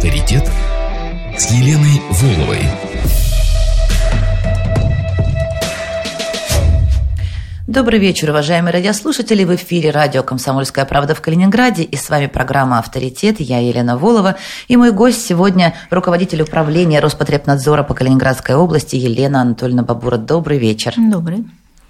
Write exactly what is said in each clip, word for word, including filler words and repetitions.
Авторитет с Еленой Воловой. Добрый вечер, уважаемые радиослушатели. В эфире радио «Комсомольская правда» в Калининграде. И с вами программа «Авторитет». Я Елена Волова. И мой гость сегодня руководитель управления Роспотребнадзора по Калининградской области Елена Анатольевна Бабура. Добрый вечер. Добрый.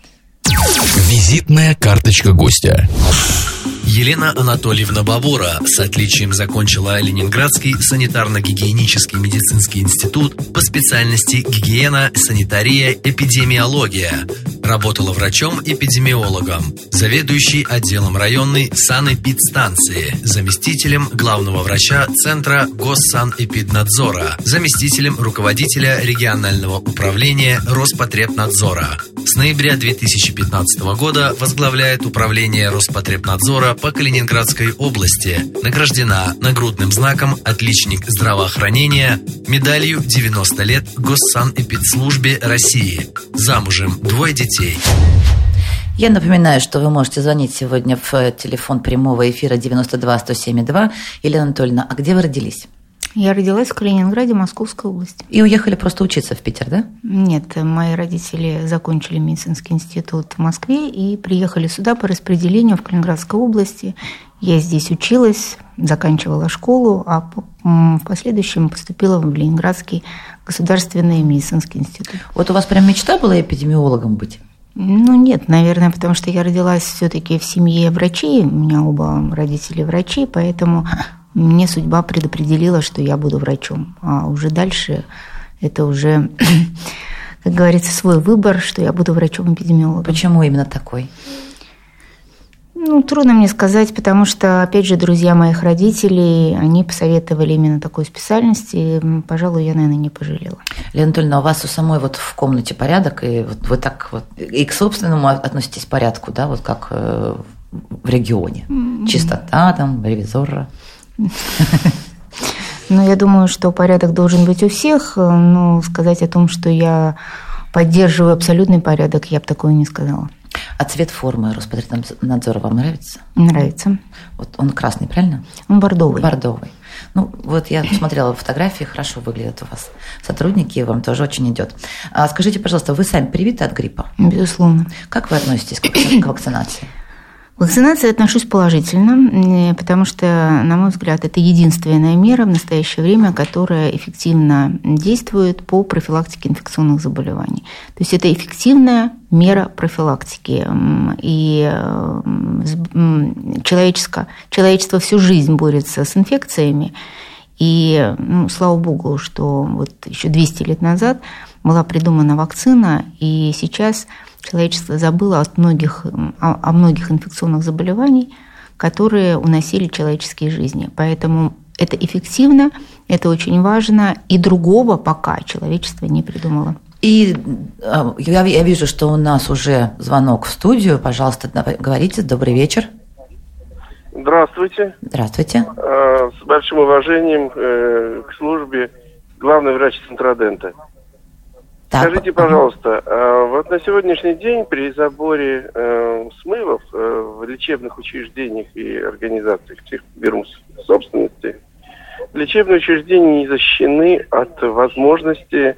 Визитная карточка гостя. Елена Анатольевна Бабура с отличием закончила Ленинградский санитарно-гигиенический медицинский институт по специальности гигиена, санитария, эпидемиология. Работала врачом-эпидемиологом, заведующей отделом районной санэпидстанции, заместителем главного врача Центра Госсанэпиднадзора, заместителем руководителя регионального управления Роспотребнадзора. С ноября две тысячи пятнадцатого года возглавляет управление Роспотребнадзора по Калининградской области. Награждена нагрудным знаком «Отличник здравоохранения», медалью девяносто лет Госсанэпидслужбе России. Замужем, двое детей. Я напоминаю, что вы можете звонить сегодня в телефон прямого эфира девяносто два сто семь два. Елена Анатольевна, а где вы родились? Я родилась в Калининграде, Московской области. И уехали просто учиться в Питер, да? Нет, мои родители закончили медицинский институт в Москве и приехали сюда по распределению в Калининградской области. Я здесь училась, заканчивала школу, а в последующем поступила в Ленинградский государственный медицинский институт. Вот у вас прям мечта была эпидемиологом быть? Ну, нет, наверное, потому что я родилась все-таки в семье врачей, у меня оба родители врачи, поэтому мне судьба предопределила, что я буду врачом. А уже дальше это уже, как говорится, свой выбор, что я буду врачом-эпидемиологом. Почему именно такой? Ну, трудно мне сказать, потому что, опять же, друзья моих родителей, они посоветовали именно такой специальности, и, пожалуй, я, наверное, не пожалела. Лена Анатольевна, у вас у самой вот в комнате порядок, и вот вы так вот и к собственному относитесь к порядку, да, вот как в регионе? Mm-hmm. Чистота там, ревизора. Ну, я думаю, что порядок должен быть у всех, но сказать о том, что я поддерживаю абсолютный порядок, я бы такое не сказала. А цвет формы Роспотребнадзора вам нравится? Нравится. Вот он красный, правильно? Он бордовый. Бордовый. Ну, вот я смотрела фотографии, хорошо выглядят у вас сотрудники, вам тоже очень идет. А скажите, пожалуйста, вы сами привиты от гриппа? Безусловно. Как вы относитесь к вакцинации? К вакцинации отношусь положительно, потому что, на мой взгляд, это единственная мера в настоящее время, которая эффективно действует по профилактике инфекционных заболеваний. То есть это эффективная мера профилактики. И человечество, человечество всю жизнь борется с инфекциями. И, ну, слава богу, что вот еще двести лет назад была придумана вакцина, и сейчас человечество забыло от многих, о, о многих инфекционных заболеваниях, которые уносили человеческие жизни. Поэтому это эффективно, это очень важно, и другого пока человечество не придумало. И я, я вижу, что у нас уже звонок в студию. Пожалуйста, говорите. Добрый вечер. Здравствуйте. Здравствуйте. С большим уважением к службе главный врач Центродента. Так. Скажите, пожалуйста, вот на сегодняшний день при заборе смывов в лечебных учреждениях и организациях, всех беру в собственности, лечебные учреждения не защищены от возможности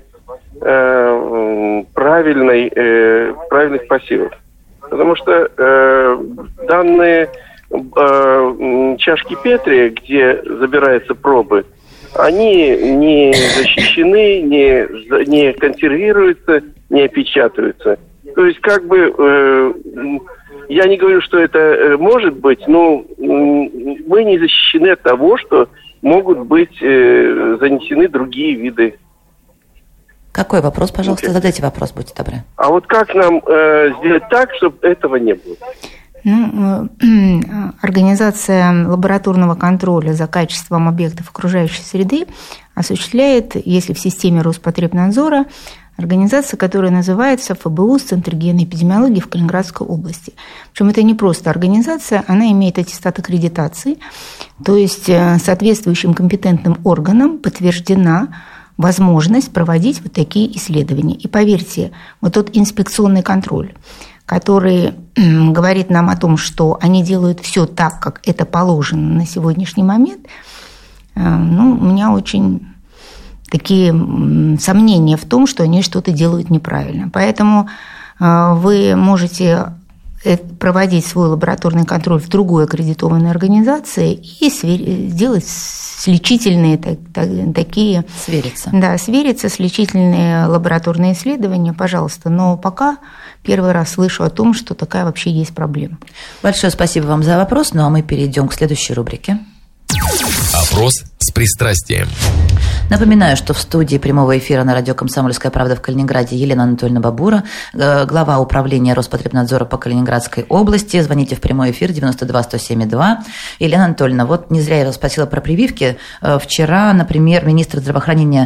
правильной, правильных посевов. Потому что данные чашки Петри, где забираются пробы, они не защищены, не, не консервируются, не опечатываются. То есть, как бы, э, я не говорю, что это может быть, но мы не защищены от того, что могут быть э, занесены другие виды. Какой вопрос, пожалуйста, задайте вопрос, будьте добры. А вот как нам э, сделать так, чтобы этого не было? Ну, организация лабораторного контроля за качеством объектов окружающей среды осуществляет, если в системе Роспотребнадзора, организация, которая называется ФБУС, Центр гигиены и эпидемиологии в Калининградской области. Причем это не просто организация, она имеет аттестат аккредитации, то есть соответствующим компетентным органам подтверждена возможность проводить вот такие исследования. И поверьте, вот тот инспекционный контроль, который говорит нам о том, что они делают все так, как это положено на сегодняшний момент, ну, у меня очень такие сомнения в том, что они что-то делают неправильно. Поэтому вы можете проводить свой лабораторный контроль в другой аккредитованной организации и сделать сличительные такие... Свериться. Да, свериться, сличительные лабораторные исследования, пожалуйста. Но пока первый раз слышу о том, что такая вообще есть проблема. Большое спасибо вам за вопрос. Ну а мы перейдем к следующей рубрике. Опрос с пристрастием. Напоминаю, что в студии прямого эфира на радио «Комсомольская правда» в Калининграде Елена Анатольевна Бабура, глава управления Роспотребнадзора по Калининградской области. Звоните в прямой эфир девяносто два сто семь два. Елена Анатольевна, вот не зря я вас спросила про прививки. Вчера, например, министр здравоохранения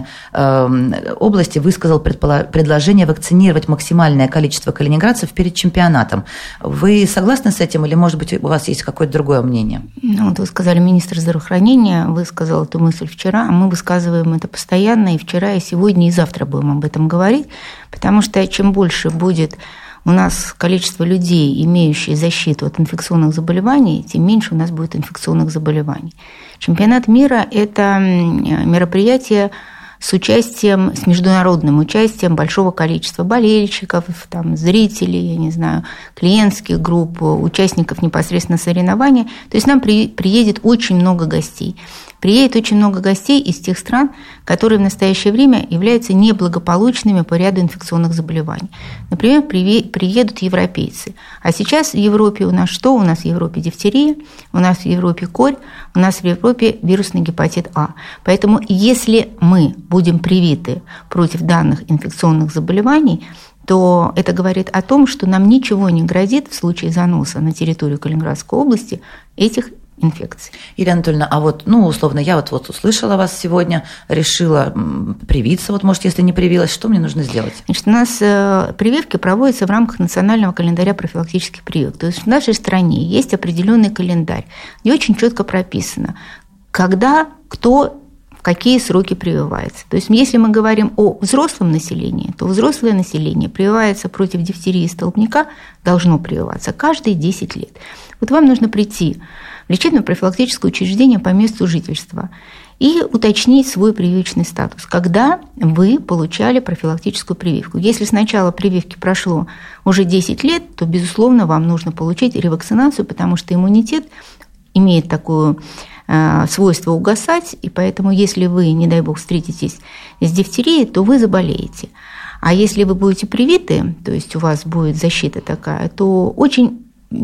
области высказал предложение вакцинировать максимальное количество калининградцев перед чемпионатом. Вы согласны с этим или, может быть, у вас есть какое-то другое мнение? Ну, вот вы сказали, министр здравоохранения высказал эту мысль вчера, а мы высказываем это постоянно, и вчера, и сегодня, и завтра будем об этом говорить, потому что чем больше будет у нас количество людей, имеющих защиту от инфекционных заболеваний, тем меньше у нас будет инфекционных заболеваний. Чемпионат мира – это мероприятие с участием, с международным участием большого количества болельщиков, там, зрителей, я не знаю, клиентских групп, участников непосредственно соревнования. То есть нам при, приедет очень много гостей. Приедет очень много гостей из тех стран, которые в настоящее время являются неблагополучными по ряду инфекционных заболеваний. Например, приедут европейцы. А сейчас в Европе у нас что? У нас в Европе дифтерия, у нас в Европе корь, у нас в Европе вирусный гепатит А. Поэтому если мы будем привиты против данных инфекционных заболеваний, то это говорит о том, что нам ничего не грозит в случае заноса на территорию Калининградской области этих инфекций. Елена Анатольевна, а вот, ну, условно, я вот, вот услышала вас сегодня, решила привиться, вот, может, если не привилась, что мне нужно сделать? Значит, у нас прививки проводятся в рамках национального календаря профилактических прививок. То есть в нашей стране есть определенный календарь, где очень четко прописано, когда, кто, в какие сроки прививается. То есть если мы говорим о взрослом населении, то взрослое население прививается против дифтерии и столбняка, должно прививаться каждые десять лет. Вот вам нужно прийти в лечебно-профилактическое учреждение по месту жительства и уточнить свой прививочный статус, когда вы получали профилактическую прививку. Если с начала прививки прошло уже десять лет, то, безусловно, вам нужно получить ревакцинацию, потому что иммунитет имеет такое э, свойство угасать, и поэтому, если вы, не дай бог, встретитесь с дифтерией, то вы заболеете. А если вы будете привиты, то есть у вас будет защита такая, то очень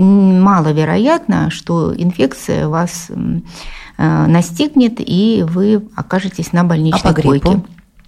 маловероятно, что инфекция вас настигнет, и вы окажетесь на больничной а по койке. Гриппу?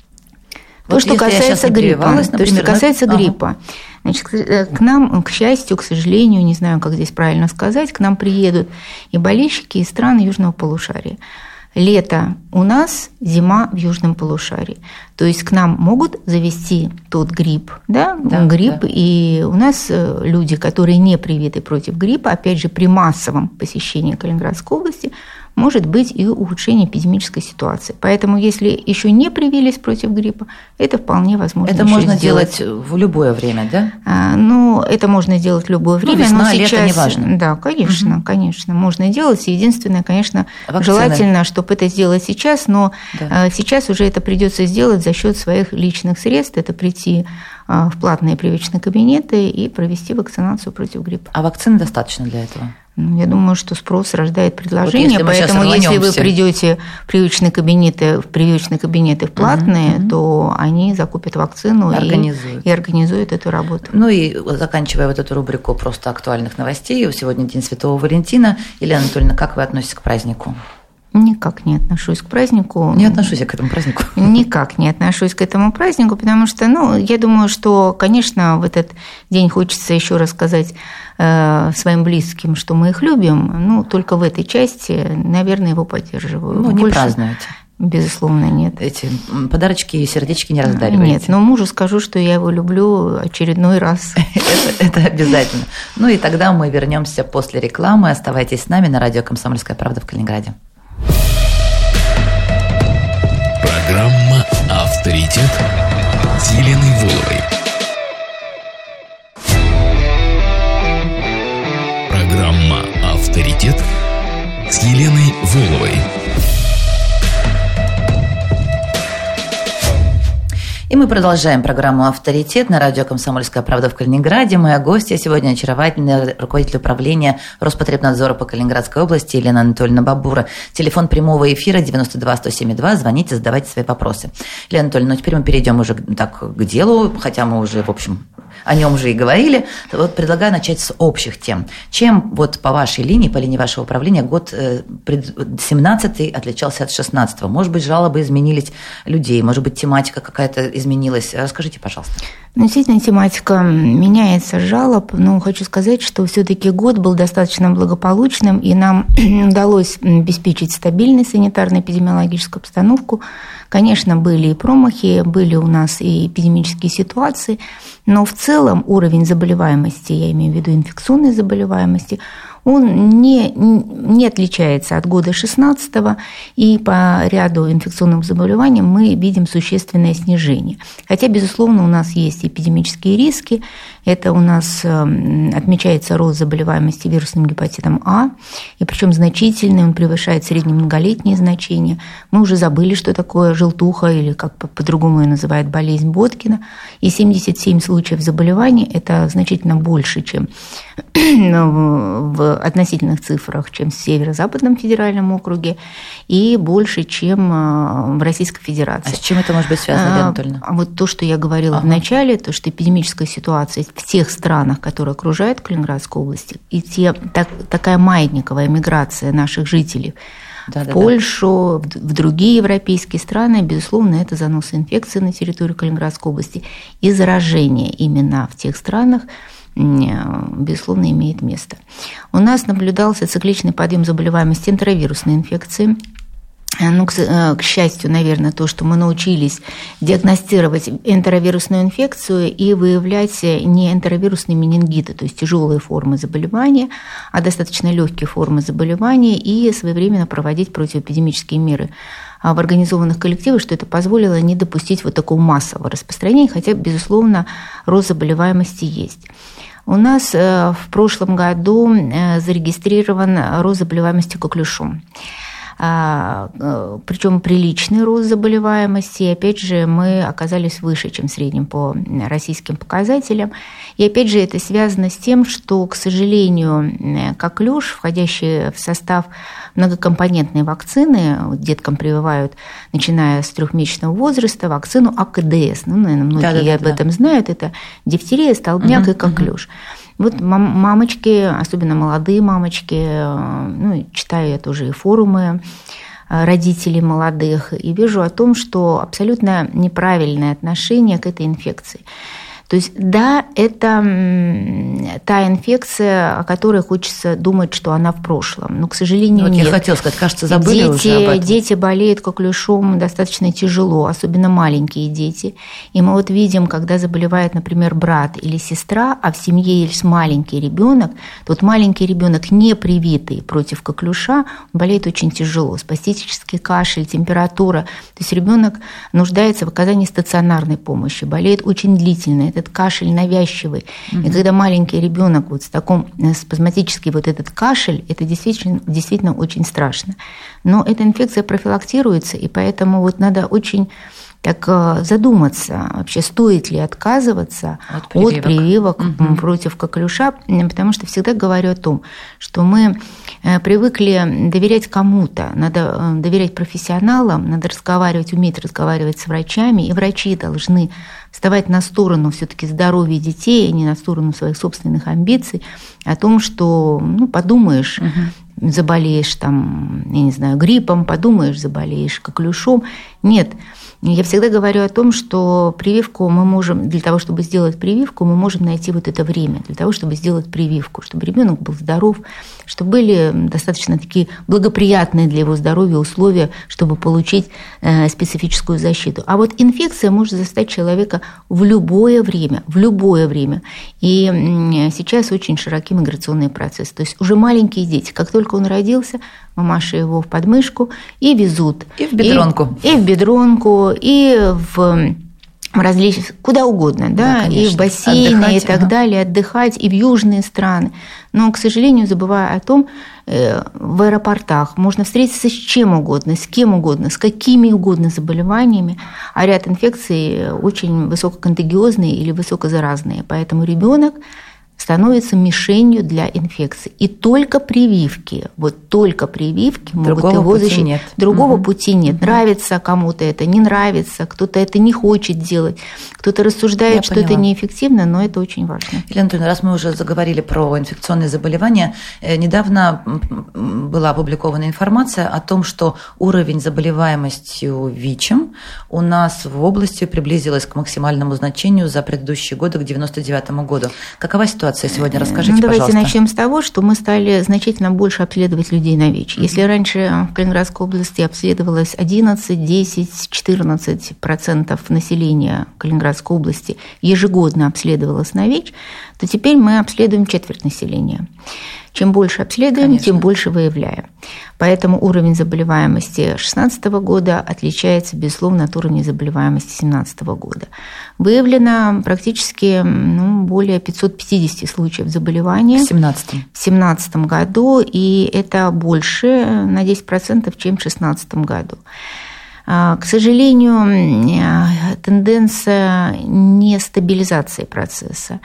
То, вот что касается гриппа, например, то, что касается ага. гриппа, значит, к нам, к счастью, к сожалению, не знаю, как здесь правильно сказать, к нам приедут и болельщики из стран южного полушария. Лето у нас, зима в южном полушарии. То есть к нам могут завести тот грипп, да, да грипп, да. И у нас люди, которые не привиты против гриппа, опять же, при массовом посещении Калининградской области, может быть и ухудшение эпидемической ситуации. Поэтому, если еще не привились против гриппа, это вполне возможно. Это можно сделать в любое время, да? А, ну, это можно делать в любое время. Ну, весна, но сейчас, лето, неважно. Да, конечно, угу. конечно, можно делать. Единственное, конечно, вакцины. Желательно, чтобы это сделать сейчас, но да. сейчас уже это придется сделать за счет своих личных средств. Это прийти в платные прививочные кабинеты и провести вакцинацию против гриппа. А вакцины достаточно для этого? Я думаю, что спрос рождает предложение, вот поэтому если вы придете в прививочные кабинеты, в прививочные кабинеты в платные, угу, то они закупят вакцину организуют. И, и организуют эту работу. Ну и заканчивая вот эту рубрику просто актуальных новостей, сегодня День Святого Валентина. Елена Анатольевна, как вы относитесь к празднику? Никак не отношусь к празднику. Не отношусь я к этому празднику. Никак не отношусь к этому празднику, потому что, ну, я думаю, что, конечно, в этот день хочется еще раз сказать э, своим близким, что мы их любим, ну, только в этой части, наверное, его поддерживаю. Ну, не Больше, празднуете? Безусловно, нет. Эти подарочки и сердечки не раздариваете? Нет, но мужу скажу, что я его люблю очередной раз. это, это обязательно. Ну и тогда мы вернемся после рекламы. Оставайтесь с нами на радио «Комсомольская правда» в Калининграде. Программа «Авторитет» с Еленой Воловой. Программа «Авторитет» с Еленой Воловой. И мы продолжаем программу «Авторитет» на радио «Комсомольская правда» в Калининграде. Моя гостья сегодня очаровательная руководитель управления Роспотребнадзора по Калининградской области Елена Анатольевна Бабура. Телефон прямого эфира девяносто два сто семь два. Звоните, задавайте свои вопросы. Елена Анатольевна, ну теперь мы перейдем уже так к делу, хотя мы уже, в общем, о нем уже и говорили. Вот предлагаю начать с общих тем. Чем вот по вашей линии, по линии вашего управления, год семнадцатый отличался от шестнадцатого? Может быть, жалобы изменились людей, может быть, тематика какая-то изменилась. Расскажите, пожалуйста. Ну, действительно, тематика меняется жалоб, но хочу сказать, что все-таки год был достаточно благополучным, и нам удалось обеспечить стабильную санитарно-эпидемиологическую обстановку. Конечно, были и промахи, были у нас и эпидемические ситуации, но в целом уровень заболеваемости, я имею в виду инфекционной заболеваемости, он не, не отличается от года шестнадцатого, и по ряду инфекционных заболеваний мы видим существенное снижение. Хотя, безусловно, у нас есть эпидемические риски. Это у нас отмечается рост заболеваемости вирусным гепатитом А, и причем значительный, он превышает среднемноголетние значения. Мы уже забыли, что такое желтуха, или как по-другому ее называют, болезнь Боткина. И семьдесят семь случаев заболеваний – это значительно больше, чем в относительных цифрах, чем в Северо-Западном федеральном округе, и больше, чем в Российской Федерации. А с чем это может быть связано, Елена Анатольевна? А вот то, что я говорила ага. в начале, то, что эпидемическая ситуация в тех странах, которые окружают Калининградскую область, и те, так, такая маятниковая миграция наших жителей да, в да, Польшу, да. в другие европейские страны, безусловно, это заносы инфекции на территорию Калининградской области, и заражение именно в тех странах, безусловно, имеет место. У нас наблюдался цикличный подъем заболеваемости энтеровирусной инфекции. Ну, к, к счастью, наверное, то, что мы научились диагностировать энтеровирусную инфекцию и выявлять не энтеровирусные менингиты, то есть тяжелые формы заболевания, а достаточно легкие формы заболевания, и своевременно проводить противоэпидемические меры в организованных коллективах, что это позволило не допустить вот такого массового распространения, хотя, безусловно, рост заболеваемости есть. У нас в прошлом году зарегистрирован рост заболеваемости коклюшом. Причем приличный рост заболеваемости, и опять же мы оказались выше, чем в среднем по российским показателям. И опять же это связано с тем, что, к сожалению, коклюш, входящий в состав многокомпонентной вакцины, деткам прививают, начиная с трехмесячного возраста, вакцину А К Д С. Ну, наверное, многие да, да, об да. этом знают. Это дифтерия, столбняк угу, и коклюш. Угу. Вот мамочки, особенно молодые мамочки, ну, читаю я тоже и форумы родителей молодых, и вижу о том, что абсолютно неправильное отношение к этой инфекции. То есть, да, это та инфекция, о которой хочется думать, что она в прошлом. Но, к сожалению, вот нет. Я хотела сказать, кажется, забыли дети, уже об этом. Дети болеют коклюшом достаточно тяжело, особенно маленькие дети. И мы вот видим, когда заболевает, например, брат или сестра, а в семье есть маленький ребенок, то вот маленький ребенок, не привитый против коклюша, болеет очень тяжело. Спастический кашель, температура. То есть ребенок нуждается в оказании стационарной помощи, болеет очень длительно. Этот кашель навязчивый. Mm-hmm. И когда маленький ребенок вот с таком спазматический вот этот кашель, это действительно, действительно очень страшно. Но эта инфекция профилактируется, и поэтому вот надо очень так задуматься, вообще стоит ли отказываться от прививок, от прививок угу. против коклюша, потому что всегда говорю о том, что мы привыкли доверять кому-то, надо доверять профессионалам, надо разговаривать, уметь разговаривать с врачами, и врачи должны вставать на сторону все-таки здоровья детей, а не на сторону своих собственных амбиций, о том, что, ну, подумаешь, угу. заболеешь там, я не знаю, гриппом, подумаешь, заболеешь коклюшом. Нет. Я всегда говорю о том, что прививку мы можем, для того, чтобы сделать прививку, мы можем найти вот это время, для того, чтобы сделать прививку, чтобы ребенок был здоров, чтобы были достаточно такие благоприятные для его здоровья условия, чтобы получить специфическую защиту. А вот инфекция может застать человека в любое время, в любое время. И сейчас очень широки миграционные процессы. То есть уже маленькие дети, как только он родился, мамаша его в подмышку и везут. И в бедронку. И, и в бедронку, и в различных, куда угодно, да, да и в бассейны, отдыхать, и так ага. далее, отдыхать, и в южные страны. Но, к сожалению, забывая о том, в аэропортах можно встретиться с чем угодно, с кем угодно, с какими угодно заболеваниями, а ряд инфекций очень высококонтагиозные или высокозаразные. Поэтому ребенок становится мишенью для инфекции. И только прививки, вот только прививки могут Другого его защитить. Нет. Другого угу. пути нет. Угу. Нравится кому-то это, не нравится, кто-то это не хочет делать, кто-то рассуждает, Я что поняла. Это неэффективно, но это очень важно. Елена Анатольевна, раз мы уже заговорили про инфекционные заболевания, недавно была опубликована информация о том, что уровень заболеваемости ВИЧем у нас в области приблизилась к максимальному значению за предыдущие годы, к девяносто девятому году. Какова ситуация сегодня? Расскажите, ну, давайте пожалуйста. Начнем с того, что мы стали значительно больше обследовать людей на ВИЧ. Mm-hmm. Если раньше в Калининградской области обследовалось одиннадцать, десять, четырнадцать процентов населения Калининградской области ежегодно обследовалось на ВИЧ, то теперь мы обследуем четверть населения. Чем больше обследуем, Конечно. Тем больше выявляем. Поэтому уровень заболеваемости две тысячи шестнадцатого года отличается, безусловно, от уровня заболеваемости две тысячи семнадцатого года. Выявлено практически ну, более пятьсот пятьдесят случаев заболевания в две тысячи семнадцатом году, и это больше на десять процентов, чем в две тысячи шестнадцатом году. К сожалению, тенденция нестабилизации процесса.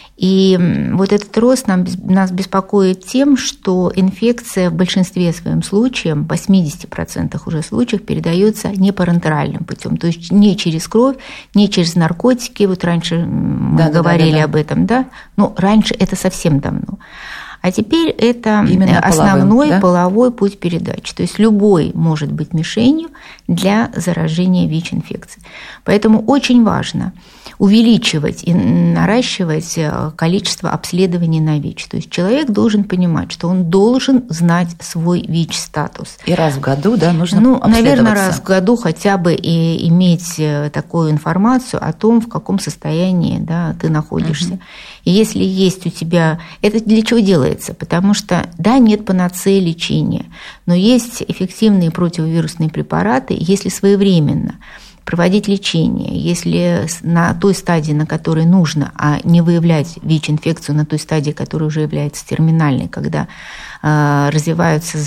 И вот этот рост нам, нас беспокоит тем, что инфекция в большинстве своем случаев, в восемьдесят процентов уже случаев, передается не парентеральным путем, то есть не через кровь, не через наркотики. Вот раньше мы да, говорили да, да, да. об этом, да? Но раньше это совсем давно. А теперь это Именно основной половым, да? половой путь передачи. То есть любой может быть мишенью для заражения ВИЧ-инфекцией. Поэтому очень важно увеличивать и наращивать количество обследований на ВИЧ. То есть человек должен понимать, что он должен знать свой ВИЧ-статус. И раз в году, да, нужно ну, наверное, раз в году хотя бы и иметь такую информацию о том, в каком состоянии да, ты находишься. Угу. И если есть у тебя... Это для чего делается? Потому что, да, нет панацеи лечения, но есть эффективные противовирусные препараты, если своевременно проводить лечение, если на той стадии, на которой нужно, а не выявлять ВИЧ-инфекцию на той стадии, которая уже является терминальной, когда э, развиваются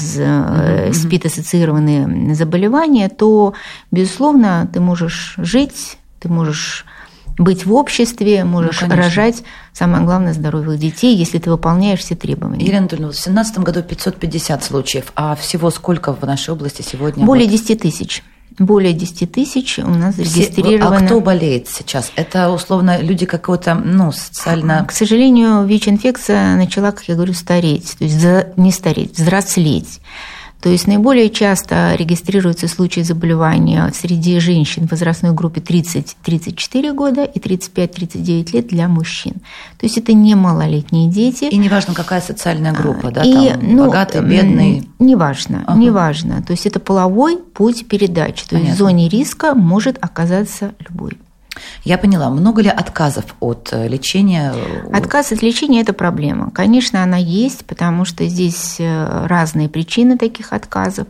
э, СПИД-ассоциированные заболевания, то, безусловно, ты можешь жить, ты можешь быть в обществе, можешь ну, рожать, самое главное, здоровых детей, если ты выполняешь все требования. Елена Анатольевна, в две тысячи семнадцатом году пятьсот пятьдесят случаев, а всего сколько в нашей области сегодня? Более вот? десять тысяч. Более десять тысяч у нас зарегистрировано. А кто болеет сейчас? Это, условно, люди какого-то, ну, социально... К сожалению, ВИЧ-инфекция начала, как я говорю, стареть, то есть не стареть, взрослеть. То есть наиболее часто регистрируются случаи заболевания среди женщин в возрастной группе тридцать - тридцать четыре года и тридцать пять - тридцать девять лет для мужчин. То есть это не малолетние дети. И неважно, какая социальная группа, да, и, там ну, богатый, бедный. Неважно, ага. неважно. То есть это половой путь передачи. То Понятно. Есть в зоне риска может оказаться любой. Я поняла. Много ли отказов от лечения? Отказ от лечения – это проблема. Конечно, она есть, потому что здесь разные причины таких отказов.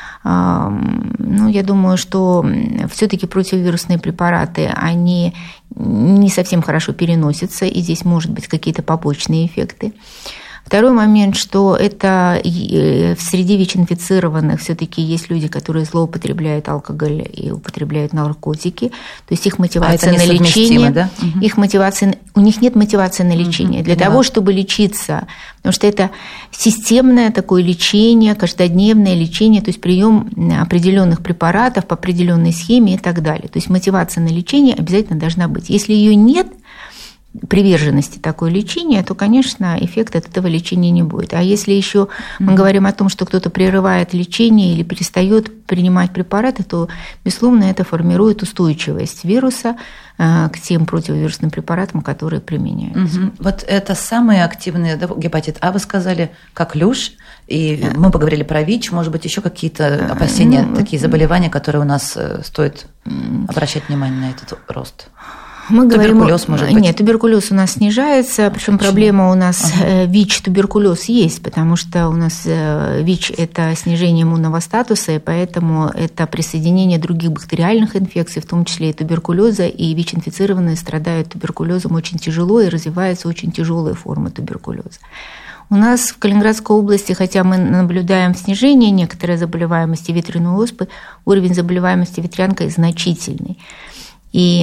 Ну, я думаю, что все-таки противовирусные препараты, они не совсем хорошо переносятся, и здесь может быть какие-то побочные эффекты. Второй момент, что это в среде ВИЧ-инфицированных все-таки есть люди, которые злоупотребляют алкоголь и употребляют наркотики, то есть их мотивация а на лечение, да? их мотивация, у них нет мотивации на лечение. Для Понимаю. Того, чтобы лечиться, потому что это системное такое лечение, каждодневное лечение, то есть прием определенных препаратов по определенной схеме и так далее. То есть мотивация на лечение обязательно должна быть. Если ее нет, приверженности такое лечение, то, конечно, эффекта от этого лечения не будет. А если еще мы mm-hmm. говорим о том, что кто-то прерывает лечение или перестает принимать препараты, то, безусловно, это формирует устойчивость вируса к тем противовирусным препаратам, которые применяются. Mm-hmm. Вот это самый активный да, гепатит А, вы сказали, коклюш, и yeah. мы поговорили про ВИЧ, может быть, еще какие-то опасения, mm-hmm. такие заболевания, которые у нас стоит обращать внимание на этот рост? Мы туберкулез, говорим, может быть? Нет, туберкулез у нас снижается, причем проблема у нас ага. ВИЧ-туберкулез есть, потому что у нас ВИЧ – это снижение иммунного статуса, и поэтому это присоединение других бактериальных инфекций, в том числе и туберкулеза, и ВИЧ-инфицированные страдают туберкулезом очень тяжело, и развиваются очень тяжелые формы туберкулеза. У нас в Калининградской области, хотя мы наблюдаем снижение некоторой заболеваемости ветряной оспы, уровень заболеваемости ветрянкой значительный. И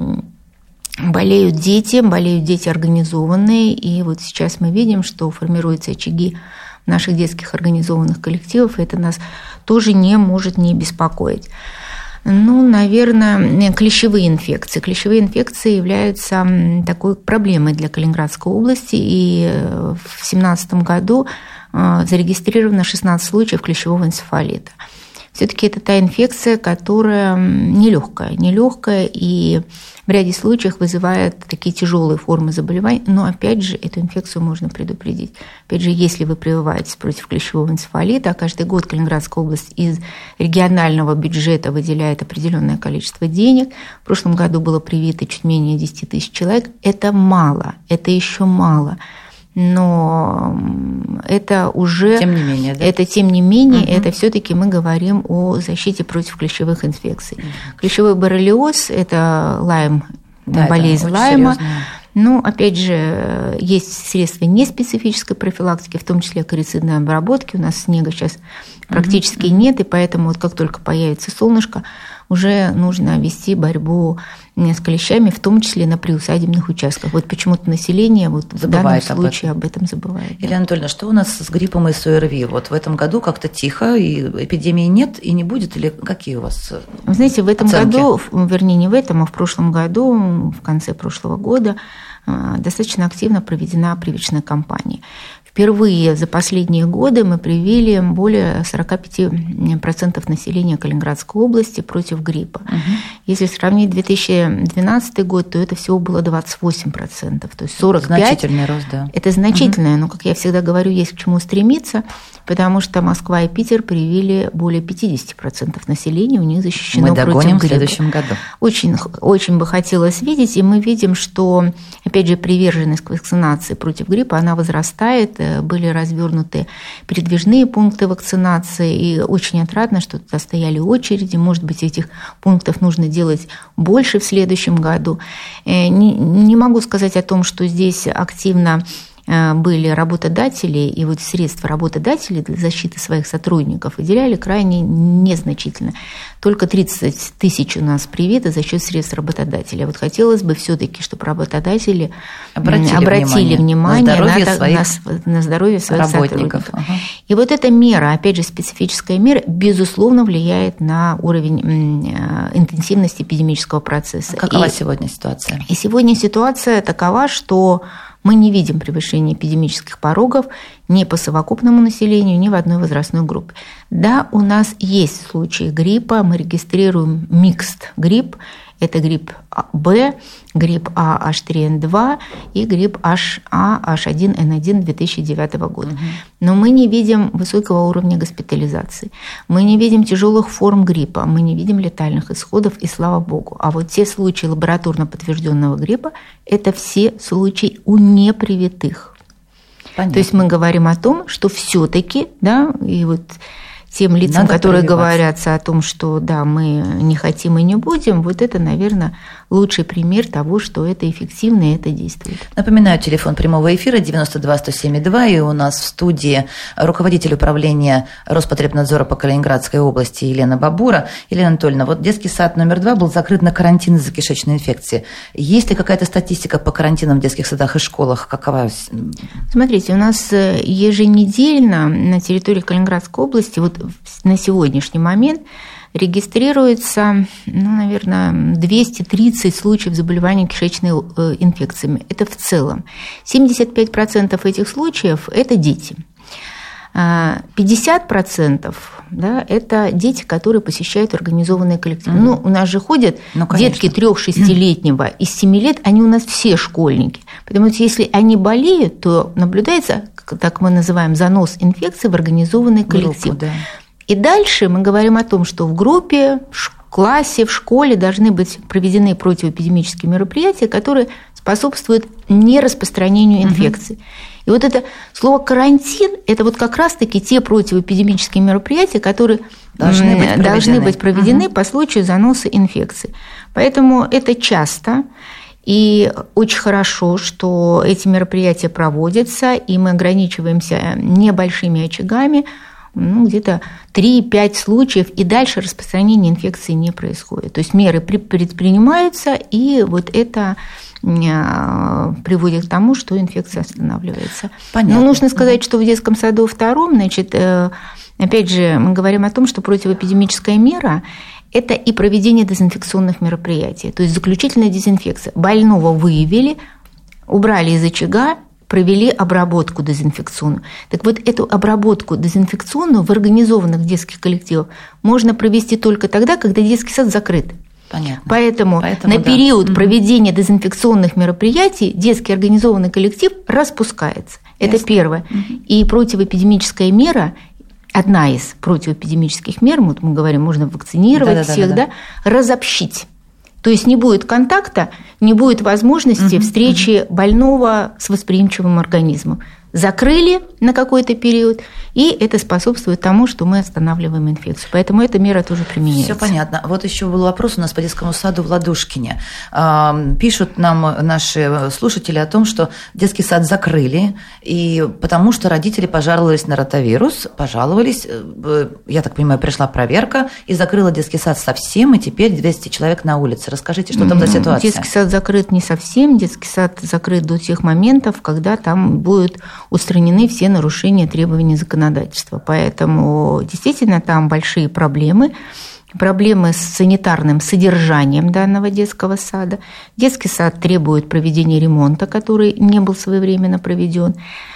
болеют дети, болеют дети организованные, и вот сейчас мы видим, что формируются очаги наших детских организованных коллективов, и это нас тоже не может не беспокоить. Ну, наверное, клещевые инфекции. Клещевые инфекции являются такой проблемой для Калининградской области, и в две тысячи семнадцатом году зарегистрировано шестнадцать случаев клещевого энцефалита. Все-таки это та инфекция, которая нелегкая, нелегкая и в ряде случаев вызывает такие тяжелые формы заболеваний, но опять же эту инфекцию можно предупредить. Опять же, если вы прививаетесь против клещевого энцефалита, а каждый год Калининградская область из регионального бюджета выделяет определенное количество денег, в прошлом году было привито чуть менее десять тысяч человек, это мало, это еще мало. Но это уже, тем не менее, да? это тем не менее, угу. это все-таки мы говорим о защите против клещевых инфекций. Угу. Клещевой боррелиоз – это лайм, да, болезнь это лайма. Серьезная. Ну, опять же, есть средства неспецифической профилактики, в том числе акарицидной обработки. У нас снега сейчас практически угу. нет, и поэтому вот как только появится солнышко, уже нужно вести борьбу с клещами, в том числе на приусадебных участках. Вот почему-то население вот в данном случае об этом, об этом забывает. Елена Анатольевна, что у нас с гриппом и с ОРВИ? Вот в этом году как-то тихо, и эпидемии нет, и не будет, или какие у вас Вы знаете, в этом оценки? году, вернее, не в этом, а в прошлом году, в конце прошлого года, достаточно активно проведена прививочная кампания. Впервые за последние годы мы привили более сорок пять процентов населения Калининградской области против гриппа. Угу. Если сравнить две тысячи двенадцатый год, то это всего было двадцать восемь процентов. То есть сорок пять процентов. Значительный рост, да. Это значительное, угу. но, как я всегда говорю, есть к чему стремиться, потому что Москва и Питер привили более пятьдесят процентов населения, у них защищено мы против гриппа. Мы догоним в следующем году. Очень, очень бы хотелось видеть, и мы видим, что, опять же, приверженность к вакцинации против гриппа, она возрастает. Были развернуты передвижные пункты вакцинации, и очень отрадно, что туда стояли очереди. Может быть, этих пунктов нужно делать больше в следующем году. Не, не могу сказать о том, что здесь активно были работодатели, и вот средства работодателей для защиты своих сотрудников выделяли крайне незначительно. Только тридцать тысяч у нас привито за счет средств работодателей. Вот хотелось бы все-таки, чтобы работодатели обратили, обратили внимание, внимание на, своих на, на здоровье своих работников. Сотрудников. Ага. И вот эта мера, опять же, специфическая мера, безусловно, влияет на уровень интенсивности эпидемического процесса. А какова и, сегодня ситуация? И сегодня ситуация такова, что мы не видим превышения эпидемических порогов ни по совокупному населению, ни в одной возрастной группе. Да, у нас есть случаи гриппа, мы регистрируем микст грипп. Это грипп Б, грипп А эйч три эн два и грипп H A H один N один две тысячи девятого года. Угу. Но мы не видим высокого уровня госпитализации, мы не видим тяжелых форм гриппа, мы не видим летальных исходов, и слава богу. А вот те случаи лабораторно подтвержденного гриппа – это все случаи у непривитых. Понятно. То есть мы говорим о том, что все-таки, да, и вот тем лицам, надо которые говорятся о том, что да, мы не хотим и не будем, вот это, наверное, лучший пример того, что это эффективно и это действует. Напоминаю, телефон прямого эфира девяносто два сто семь два, и у нас в студии руководитель управления Роспотребнадзора по Калининградской области Елена Бабура. Елена Анатольевна, вот детский сад номер два был закрыт на карантин из-за кишечной инфекции. Есть ли какая-то статистика по карантинам в детских садах и школах? Какова? Смотрите, у нас еженедельно на территории Калининградской области, вот на сегодняшний момент регистрируется, ну, наверное, двести тридцать случаев заболевания кишечными инфекциями. Это в целом. семьдесят пять процентов этих случаев – это дети. пятьдесят процентов, да, это дети, которые посещают организованные коллективы. Mm-hmm. Ну, у нас же ходят ну, детки трёх-шестилетнего и с семи лет, они у нас все школьники. Потому что если они болеют, то наблюдается, так мы называем, занос инфекции в организованный коллектив. Группу, да. И дальше мы говорим о том, что в группе классе, в школе должны быть проведены противоэпидемические мероприятия, которые способствуют нераспространению инфекции. Угу. И вот это слово «карантин» – это вот как раз-таки те противоэпидемические мероприятия, которые должны быть проведены, должны быть проведены угу. по случаю заноса инфекции. Поэтому это часто. И очень хорошо, что эти мероприятия проводятся, и мы ограничиваемся небольшими очагами, ну, где-то три-пять случаев, и дальше распространение инфекции не происходит. То есть меры предпринимаются, и вот это приводит к тому, что инфекция останавливается. Понятно. Но нужно сказать, что в детском саду втором, значит, опять же, мы говорим о том, что противоэпидемическая мера – это и проведение дезинфекционных мероприятий, то есть заключительная дезинфекция. Больного выявили, убрали из очага, провели обработку дезинфекционную. Так вот, эту обработку дезинфекционную в организованных детских коллективах можно провести только тогда, когда детский сад закрыт. Понятно. Поэтому, Поэтому на да. период проведения дезинфекционных мероприятий детский организованный коллектив распускается. Ясно. Это первое. И противоэпидемическая мера, одна из противоэпидемических мер, вот мы говорим, можно вакцинировать да, всех, да, да, да, разобщить. То есть не будет контакта, не будет возможности угу, встречи угу. больного с восприимчивым организмом. Закрыли на какой-то период, и это способствует тому, что мы останавливаем инфекцию. Поэтому эта мера тоже применяется. Все понятно. Вот еще был вопрос у нас по детскому саду в Ладушкине. Пишут нам наши слушатели о том, что детский сад закрыли, и потому что родители пожаловались на ротавирус, пожаловались, я так понимаю, пришла проверка, и закрыла детский сад совсем, и теперь двести человек на улице. Расскажите, что там за ситуация? Детский сад закрыт не совсем, детский сад закрыт до тех моментов, когда там будет устранены все нарушения требований законодательства. Поэтому действительно там большие проблемы. Проблемы с санитарным содержанием данного детского сада. Детский сад требует проведения ремонта, который не был своевременно проведен.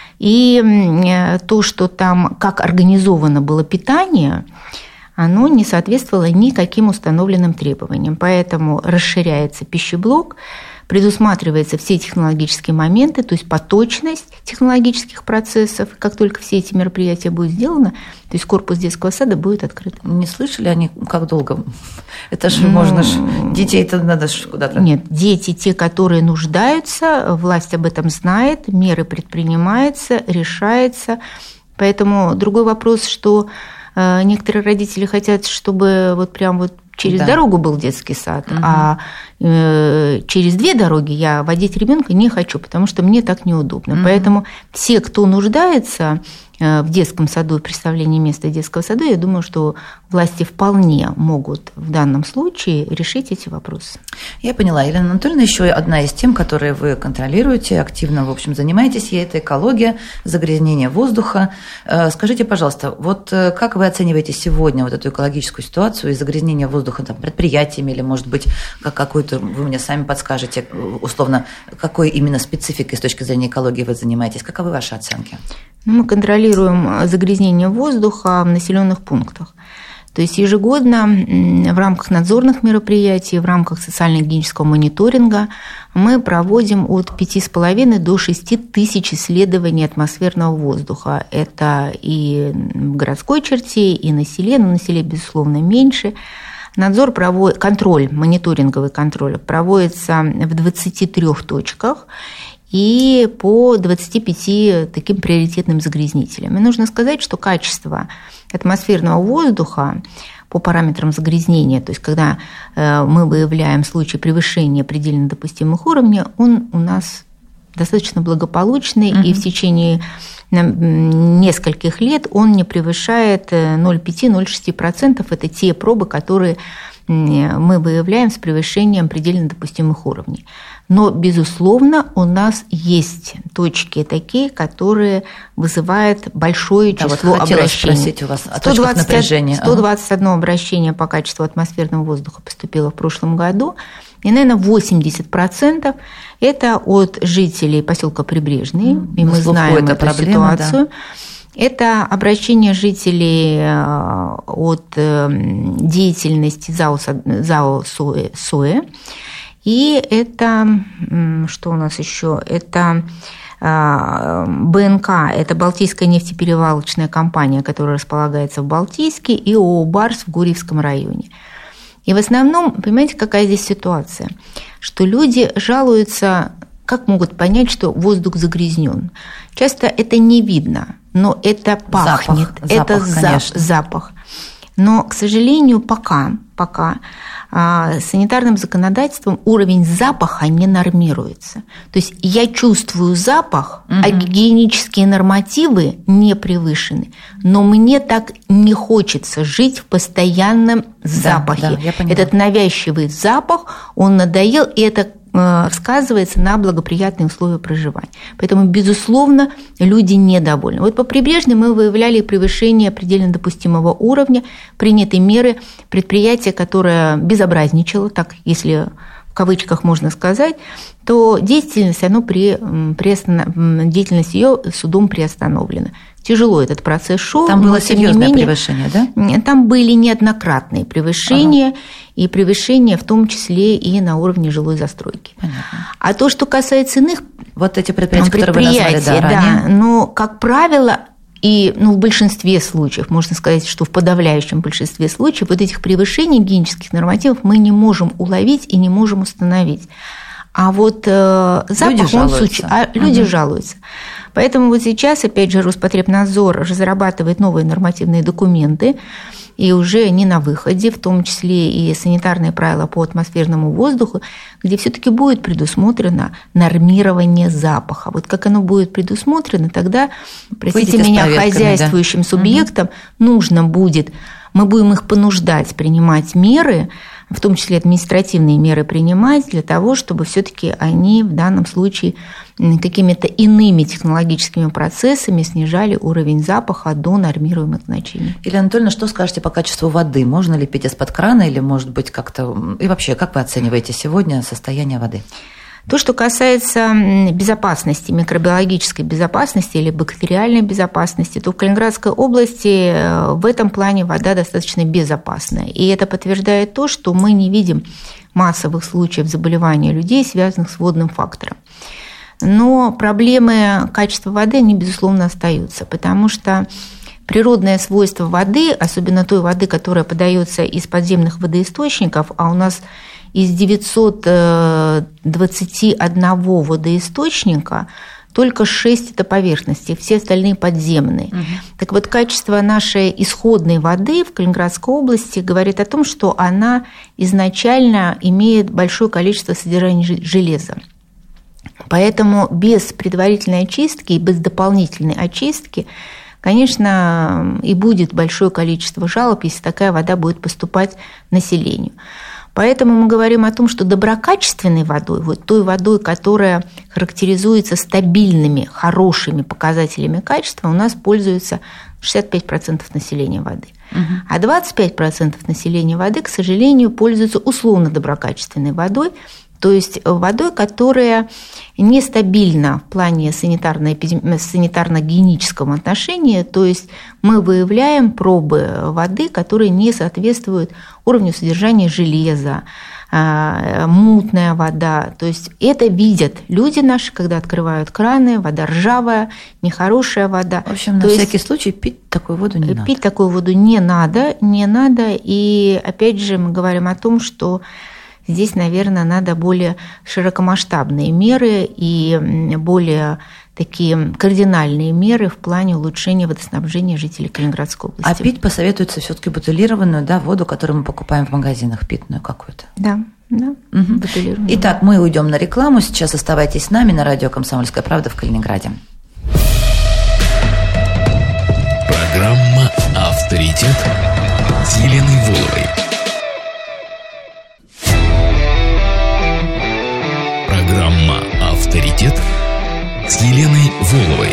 И то, что там, как организовано было питание, оно не соответствовало никаким установленным требованиям. Поэтому расширяется пищеблок, предусматриваются все технологические моменты, то есть поточность технологических процессов. Как только все эти мероприятия будут сделаны, то есть корпус детского сада будет открыт. Не слышали они, как долго? Это же ну, можно ж, детей-то надо ж куда-то... Нет, дети, те, которые нуждаются, власть об этом знает, меры предпринимаются, решается. Поэтому другой вопрос, что некоторые родители хотят, чтобы вот прям вот через да. дорогу был детский сад, угу. а э, через две дороги я водить ребенка не хочу, потому что мне так неудобно. Угу. Поэтому все, кто нуждается в детском саду и представлении места детского сада, я думаю, что власти вполне могут в данном случае решить эти вопросы. Я поняла. Елена Анатольевна, еще одна из тем, которые вы контролируете, активно, в общем, занимаетесь ей, это экология, загрязнение воздуха. Скажите, пожалуйста, вот как вы оцениваете сегодня вот эту экологическую ситуацию и загрязнение воздуха там, предприятиями, или, может быть, как какую-то, вы мне сами подскажете, условно, какой именно спецификой с точки зрения экологии вы занимаетесь? Каковы ваши оценки? Мы контролируем загрязнение воздуха в населенных пунктах. То есть ежегодно в рамках надзорных мероприятий, в рамках социально-гигиенического мониторинга мы проводим от пяти с половиной до шести тысяч исследований атмосферного воздуха. Это и в городской черте, и на селе, но на селе, безусловно, меньше. Надзор проводит, контроль, мониторинговый контроль проводится в двадцати трёх точках и по двадцати пяти таким приоритетным загрязнителям. И нужно сказать, что качество атмосферного воздуха по параметрам загрязнения, то есть когда мы выявляем случаи превышения предельно допустимых уровней, он у нас достаточно благополучный, mm-hmm. и в течение нескольких лет он не превышает ноль целых пять - ноль целых шесть десятых процента. Это те пробы, которые мы выявляем с превышением предельно допустимых уровней. Но, безусловно, у нас есть точки такие, которые вызывают большое да, число вот обращений. Спросить у вас о точках напряжения. сто двадцать одно ага. обращение по качеству атмосферного воздуха поступило в прошлом году. И, наверное, восемьдесят процентов это от жителей поселка Прибрежный, mm, и мы знаем эту проблема, ситуацию. Да. Это обращение жителей от деятельности ЗАО, ЗАО СОЭ. И это, что у нас еще? Это БНК, это Балтийская нефтеперевалочная компания, которая располагается в Балтийске, и ООО «Барс» в Гурьевском районе. И в основном, понимаете, какая здесь ситуация? Что люди жалуются, как могут понять, что воздух загрязнен? Часто это не видно, но это пахнет, запах, это запах, за, запах. Но, к сожалению, пока, пока а, санитарным законодательством уровень запаха не нормируется. То есть я чувствую запах, угу. а гигиенические нормативы не превышены, но мне так не хочется жить в постоянном запахе. Да, да, я поняла. Этот навязчивый запах, он надоел, и это сказывается на благоприятные условия проживания. Поэтому, безусловно, люди недовольны. Вот по Прибрежной мы выявляли превышение предельно допустимого уровня, приняты меры, предприятие, которое безобразничало, так если в кавычках можно сказать, то деятельность, оно при, при, деятельность ее судом приостановлена. Тяжело этот процесс шел. Там было серьезное превышение, да? Там были неоднократные превышения, ага. и превышения в том числе и на уровне жилой застройки. Понятно. А то, что касается иных вот эти предприятия, которые вы назвали, да, ранее. Да, но, как правило, и ну, в большинстве случаев, можно сказать, что в подавляющем большинстве случаев вот этих превышений гигиенических нормативов мы не можем уловить и не можем установить. А вот э, запах, люди он жалуются. Суч... а люди угу. жалуются. Поэтому вот сейчас, опять же, Роспотребнадзор разрабатывает новые нормативные документы, и уже не на выходе, в том числе и санитарные правила по атмосферному воздуху, где все-таки будет предусмотрено нормирование запаха. Вот как оно будет предусмотрено, тогда, простите Выйдите меня, хозяйствующим да? субъектам угу. нужно будет, мы будем их понуждать принимать меры, в том числе административные меры принимать для того, чтобы все-таки они в данном случае какими-то иными технологическими процессами снижали уровень запаха до нормируемых значений. Елена Анатольевна, что скажете по качеству воды? Можно ли пить из-под крана или, может быть, как-то... И вообще, как вы оцениваете сегодня состояние воды? То, что касается безопасности, микробиологической безопасности или бактериальной безопасности, то в Калининградской области в этом плане вода достаточно безопасная. И это подтверждает то, что мы не видим массовых случаев заболевания людей, связанных с водным фактором. Но проблемы качества воды, они, безусловно, остаются, потому что природное свойство воды, особенно той воды, которая подается из подземных водоисточников, а у нас из девятисот двадцати одного водоисточника только шесть – это поверхности, все остальные подземные. Угу. Так вот, качество нашей исходной воды в Калининградской области говорит о том, что она изначально имеет большое количество содержания железа. Поэтому без предварительной очистки и без дополнительной очистки, конечно, и будет большое количество жалоб, если такая вода будет поступать населению. Поэтому мы говорим о том, что доброкачественной водой, вот той водой, которая характеризуется стабильными, хорошими показателями качества, у нас пользуется шестьдесят пять процентов населения воды. Угу. А двадцать пять процентов населения воды, к сожалению, пользуются условно доброкачественной водой, то есть водой, которая нестабильна в плане санитарно-гигиенического отношения, то есть мы выявляем пробы воды, которые не соответствуют уровню содержания железа, мутная вода, то есть это видят люди наши, когда открывают краны, вода ржавая, нехорошая вода. В общем, на то всякий есть случай пить такую воду не пить надо. Пить такую воду не надо, не надо, и опять же мы говорим о том, что здесь, наверное, надо более широкомасштабные меры и более такие кардинальные меры в плане улучшения водоснабжения жителей Калининградской области. А пить посоветуется все-таки бутилированную, да, воду, которую мы покупаем в магазинах, питную какую-то. Да, да, угу. бутилированную. Итак, мы уйдем на рекламу. Сейчас оставайтесь с нами на радио «Комсомольская правда» в Калининграде. Программа «Авторитет» с Еленой Воловой. Программа «Авторитет» с Еленой Воловой.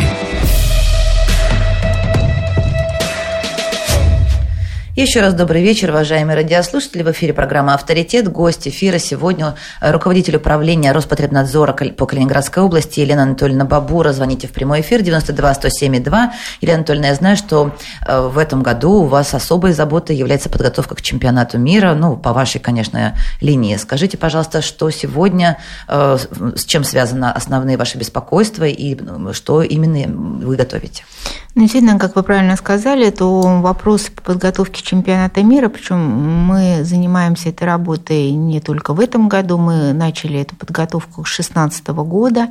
Еще раз добрый вечер, уважаемые радиослушатели. В эфире программа «Авторитет». Гость эфира сегодня руководитель управления Роспотребнадзора по Калининградской области Елена Анатольевна Бабура. Звоните в прямой эфир девяносто два сто семь два. Елена Анатольевна, я знаю, что в этом году у вас особой заботой является подготовка к чемпионату мира, ну, по вашей, конечно, линии. Скажите, пожалуйста, что сегодня, с чем связаны основные ваши беспокойства и что именно вы готовите? Действительно, как вы правильно сказали, то вопрос по подготовке к чемпионата мира, причем мы занимаемся этой работой не только в этом году, мы начали эту подготовку с две тысячи шестнадцатого года,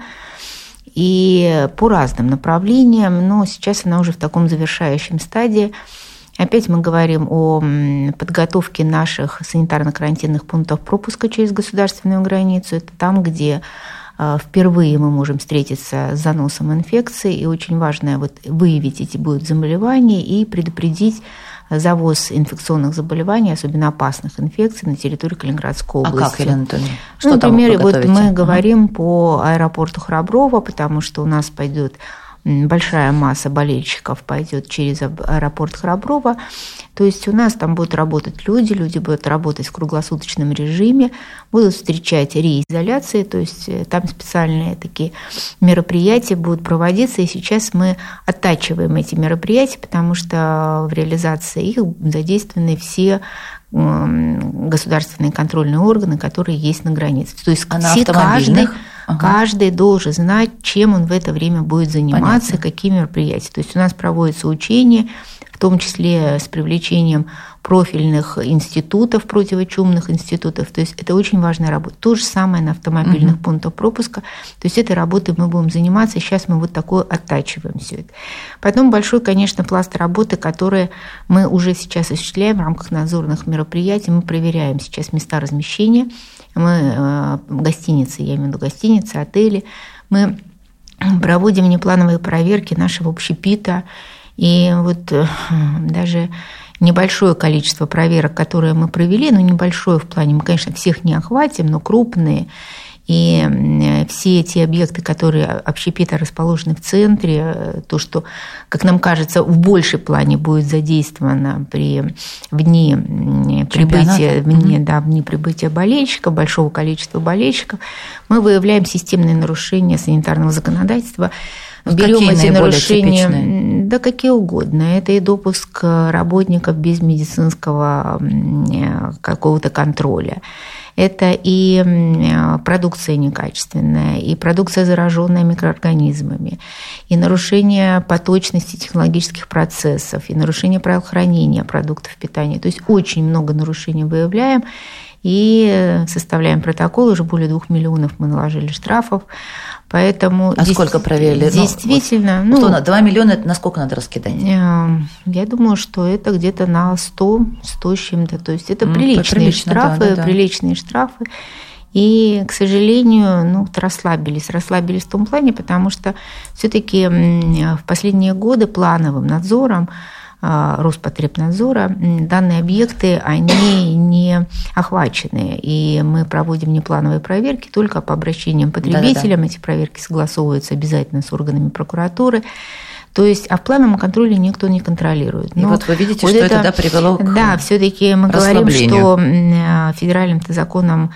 и по разным направлениям, но сейчас она уже в таком завершающем стадии. Опять мы говорим о подготовке наших санитарно-карантинных пунктов пропуска через государственную границу. Это там, где впервые мы можем встретиться с заносом инфекции, и очень важно вот выявить эти будут заболевания и предупредить завоз инфекционных заболеваний, особенно опасных инфекций, на территории Калининградской области. А как, Елена Анатольевна? Что ну, там например, вы вот мы ага. говорим по аэропорту Храброво, потому что у нас пойдет большая масса болельщиков пойдет через аэропорт Храброво. То есть у нас там будут работать люди, люди будут работать в круглосуточном режиме, будут встречать реизоляции, то есть там специальные такие мероприятия будут проводиться, и сейчас мы оттачиваем эти мероприятия, потому что в реализации их задействованы все государственные контрольные органы, которые есть на границе. То есть а все, каждый, ага. каждый должен знать, чем он в это время будет заниматься, Понятно. какие мероприятия. То есть у нас проводятся учения, в том числе с привлечением профильных институтов, противочумных институтов. То есть это очень важная работа. То же самое на автомобильных угу. пунктах пропуска. То есть этой работой мы будем заниматься. Сейчас мы вот такое оттачиваем все это. Потом большой, конечно, пласт работы, который мы уже сейчас осуществляем в рамках надзорных мероприятий. Мы проверяем сейчас места размещения. Мы гостиницы, я имею в виду гостиницы, отели. Мы проводим неплановые проверки нашего общепита. И вот даже небольшое количество проверок, которые мы провели, ну, небольшое в плане, мы, конечно, всех не охватим, но крупные, и все те объекты, которые общепита расположены в центре, то, что, как нам кажется, в большей плане будет задействовано при, в дни прибытия, в дни, да, в дни прибытия болельщиков, большого количества болельщиков, мы выявляем системные нарушения санитарного законодательства. Берем какие эти нарушения, типичные? Да какие угодно. Это и допуск работников без медицинского какого-то контроля. Это и продукция некачественная, и продукция, зараженная микроорганизмами, и нарушение поточности технологических процессов, и нарушение правил хранения продуктов питания. То есть очень много нарушений выявляем и составляем протокол. Уже более двух миллионов мы наложили штрафов. Поэтому а сколько проверили? Действительно. Ну, вот, ну, два миллиона – это на сколько надо раскидать? Я думаю, что это где-то на сто, сто с чем-то. То есть это mm, приличные штрафы, да, да, да. приличные штрафы. И, к сожалению, ну, расслабились. Расслабились в том плане, потому что все-таки в последние годы плановым надзором Роспотребнадзора данные объекты, они не охвачены, и мы проводим неплановые проверки только по обращениям потребителям. Да-да-да. Эти проверки согласовываются обязательно с органами прокуратуры. То есть, а в плановом контроле никто не контролирует. Но и вот вы видите, вот что это, это да, привело к Да, все-таки мы говорим, что федеральным-то законом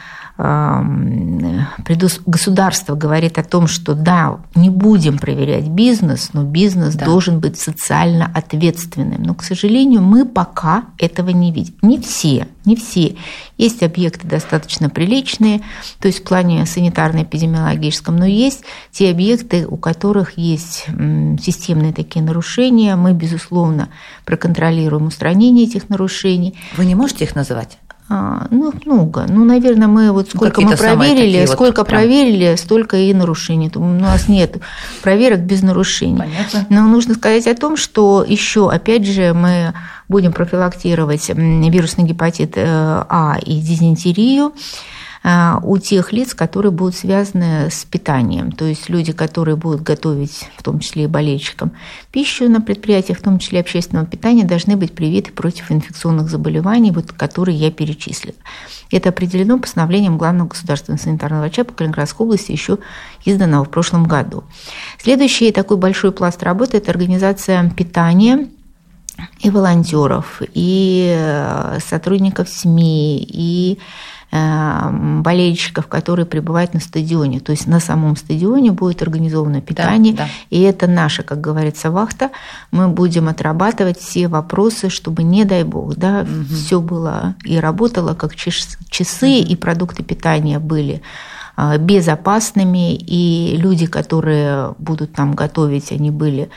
государство говорит о том, что да, не будем проверять бизнес, но бизнес да. должен быть социально ответственным. Но, к сожалению, мы пока этого не видим. Не все, не все. Есть объекты достаточно приличные, то есть в плане санитарно-эпидемиологическом, но есть те объекты, у которых есть системные такие нарушения. Мы, безусловно, проконтролируем устранение этих нарушений. Вы не можете их называть? А, ну, много. Ну, наверное, мы вот сколько мы проверили, сколько вот проверили, прям... столько и нарушений. У нас нет проверок без нарушений. Понятно. Но нужно сказать о том, что еще, опять же, мы будем профилактировать вирусный гепатит А и дизентерию у тех лиц, которые будут связаны с питанием. То есть люди, которые будут готовить, в том числе и болельщикам, пищу на предприятиях, в том числе общественного питания, должны быть привиты против инфекционных заболеваний, вот, которые я перечислила. Это определено постановлением главного государственного санитарного врача по Калининградской области, еще изданного в прошлом году. Следующий такой большой пласт работы – это организация питания и волонтеров, и сотрудников СМИ, и болельщиков, которые пребывают на стадионе. То есть на самом стадионе будет организовано питание, да, да. и это наша, как говорится, вахта. Мы будем отрабатывать все вопросы, чтобы, не дай бог, да, угу. все было и работало как часы, угу. и продукты питания были безопасными, и люди, которые будут там готовить, они были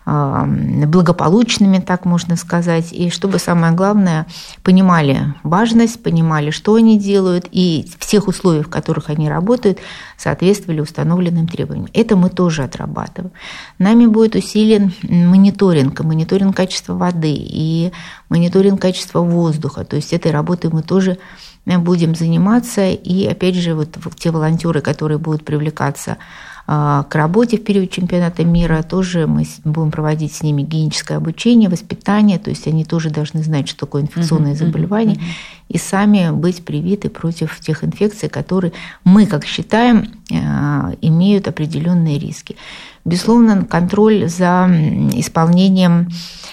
благополучными, так можно сказать, и чтобы, самое главное, понимали важность, понимали, что они делают, и всех условий, в которых они работают, соответствовали установленным требованиям. Это мы тоже отрабатываем. Нами будет усилен мониторинг, мониторинг качества воды и мониторинг качества воздуха. То есть этой работой мы тоже будем заниматься. И опять же, вот те волонтеры, которые будут привлекаться к работе в период чемпионата мира, тоже мы будем проводить с ними гигиеническое обучение, воспитание, то есть они тоже должны знать, что такое инфекционные uh-huh, заболевания, uh-huh. и сами быть привиты против тех инфекций, которые мы, как считаем, имеют определенные риски. Безусловно, контроль за исполнением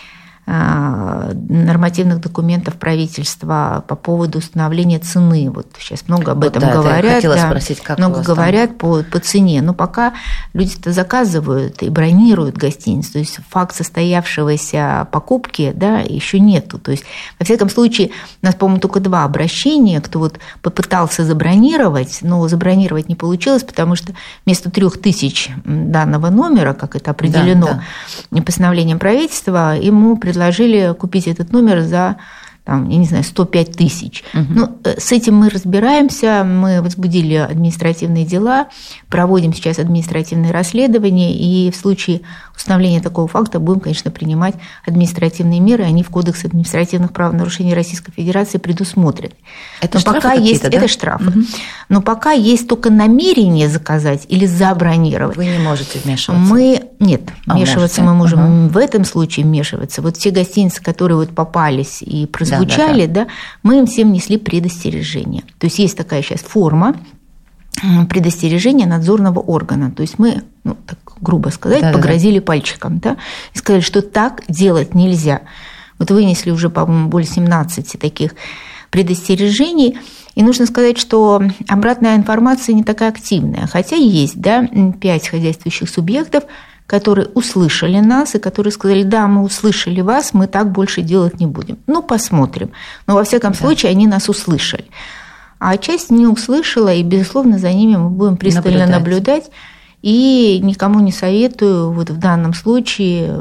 нормативных документов правительства по поводу установления цены. Вот сейчас много об этом вот, да, говорят. Хотела да, спросить, как много говорят по, по цене. Но пока люди-то заказывают и бронируют гостиницу, то есть факт состоявшегося покупки, да, еще нету. То есть, во всяком случае, у нас, по-моему, только два обращения, кто вот попытался забронировать, но забронировать не получилось, потому что вместо трех тысяч данного номера, как это определено да, да. постановлением правительства, ему предложили предложили купить этот номер за, там, я не знаю, сто пять тысяч. Угу. Ну, с этим мы разбираемся, мы возбудили административные дела, проводим сейчас административные расследования, и в случае установления такого факта будем, конечно, принимать административные меры, они в Кодексе административных правонарушений Российской Федерации предусмотрены. Это Но пока есть, да? Это штрафы. Угу. Но пока есть только намерение заказать или забронировать. Вы не можете вмешиваться? Мы... Нет, а вмешиваться можете? Мы можем угу. в этом случае вмешиваться. Вот те гостиницы, которые вот попались и прозвучали, да, да, да. Да, мы им всем несли предостережение. То есть есть такая сейчас форма предостережения надзорного органа. То есть мы, ну, так грубо сказать, да, погрозили да, да. пальчиком, да, и сказали, что так делать нельзя. Вот вынесли уже, по-моему, более семнадцати таких предостережений. И нужно сказать, что обратная информация не такая активная. Хотя есть, да, пять хозяйствующих субъектов, которые услышали нас и которые сказали, да, мы услышали вас, мы так больше делать не будем. Ну, посмотрим. Но, во всяком да. случае, они нас услышали. А часть не услышала, и, безусловно, за ними мы будем пристально наблюдать. наблюдать. И никому не советую вот в данном случае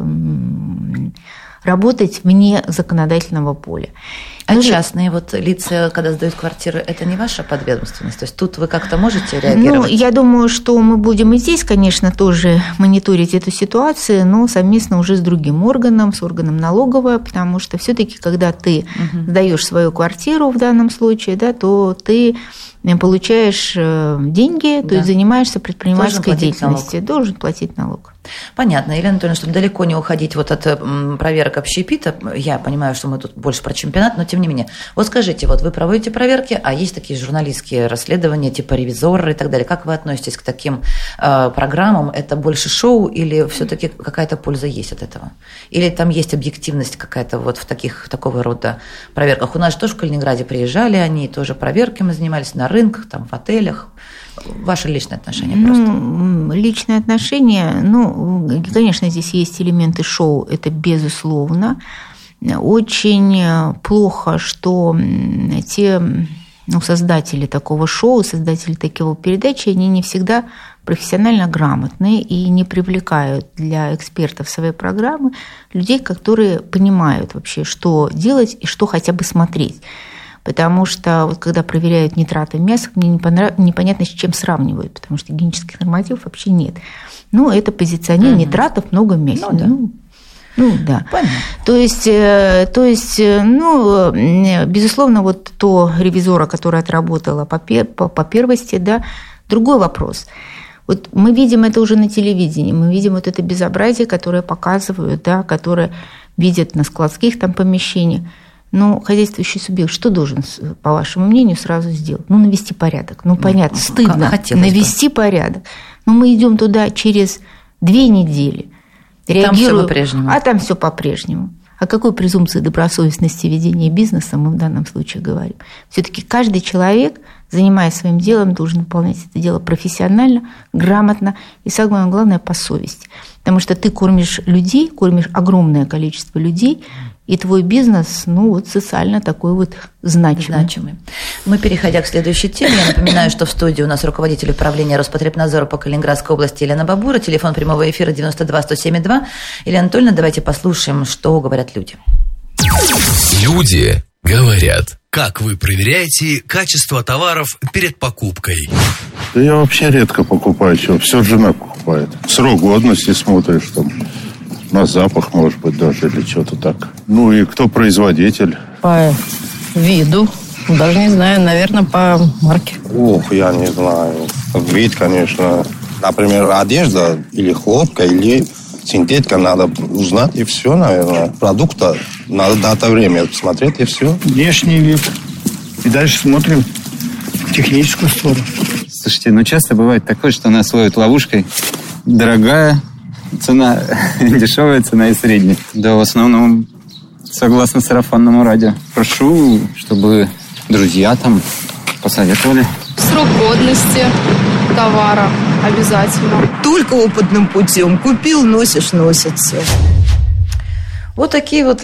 работать вне законодательного поля. А ну, частные вот лица, когда сдают квартиры, это не ваша подведомственность? То есть тут вы как-то можете реагировать? Ну, я думаю, что мы будем и здесь, конечно, тоже мониторить эту ситуацию, но совместно уже с другим органом, с органом налоговой, потому что все-таки, когда ты угу. сдаешь свою квартиру в данном случае, да, то ты получаешь деньги, то да. есть занимаешься предпринимательской должен деятельностью, налог. должен платить налог. Понятно. Елена Анатольевна, чтобы далеко не уходить вот от проверок общепита, я понимаю, что мы тут больше про чемпионат, но тем не менее. Вот скажите, вот вы проводите проверки, а есть такие журналистские расследования, типа «Ревизоры» и так далее. Как вы относитесь к таким э, программам? Это больше шоу или все-таки какая-то польза есть от этого? Или там есть объективность какая-то вот в таких, такого рода проверках? У нас же тоже в Калининграде приезжали, они тоже проверками занимались на рынках, там, в отелях. Ваше личное отношение просто? Ну, личное отношение, ну, конечно, здесь есть элементы шоу, это безусловно. Очень плохо, что те, ну, создатели такого шоу, создатели такого передачи, они не всегда профессионально грамотны и не привлекают для экспертов своей программы людей, которые понимают вообще, что делать и что хотя бы смотреть. Потому что вот когда проверяют нитраты в мясах, мне непонятно, с чем сравнивают, потому что гигиенических нормативов вообще нет. Ну, это позиционирование угу. нитратов много в мясе. Ну, да. Ну, ну, да. Понятно. То есть, то есть, ну, безусловно, вот то ревизора, которая отработала по, по, по первости, да, другой вопрос. Вот мы видим это уже на телевидении, мы видим вот это безобразие, которое показывают, да, которое видят на складских там помещениях. Но хозяйствующий субъект что должен, по вашему мнению, сразу сделать? Ну, навести порядок. Ну, понятно, ну, стыдно навести бы. порядок. Но мы идем туда через две недели, реагируем, там по-прежнему. а там все по-прежнему. О какой презумпции добросовестности ведения бизнеса мы в данном случае говорим? Все-таки каждый человек, занимаясь своим делом, должен выполнять это дело профессионально, грамотно и, самое главное, по совести. Потому что ты кормишь людей, кормишь огромное количество людей, и твой бизнес, ну, вот социально такой вот значимый. значимый. Мы, переходя к следующей теме, я напоминаю, что в студии у нас руководитель управления Роспотребнадзора по Калининградской области Елена Бабура, телефон прямого эфира девяносто два сто семь два. Елена Анатольевна, давайте послушаем, что говорят люди. Люди говорят. Как вы проверяете качество товаров перед покупкой? Да я вообще редко покупаю чего. Все жена покупает. Срок годности смотришь там. На запах, может быть, даже, или что-то так. Ну и кто производитель? По виду. Даже не знаю, наверное, по марке. Ох, я не знаю. Вид, конечно. Например, одежда или хлопка, или синтетика, надо узнать, и все, наверное. Продукта надо дата время посмотреть, и все. Внешний вид. И дальше смотрим техническую сторону. Слушайте, ну часто бывает такое, что нас ловят ловушкой. Дорогая цена, дешевая цена и средняя. Да, в основном согласно сарафанному радио. Прошу, чтобы друзья там посоветовали. Срок годности товара обязательно. Только опытным путем. Купил, носишь, носится. Вот такие вот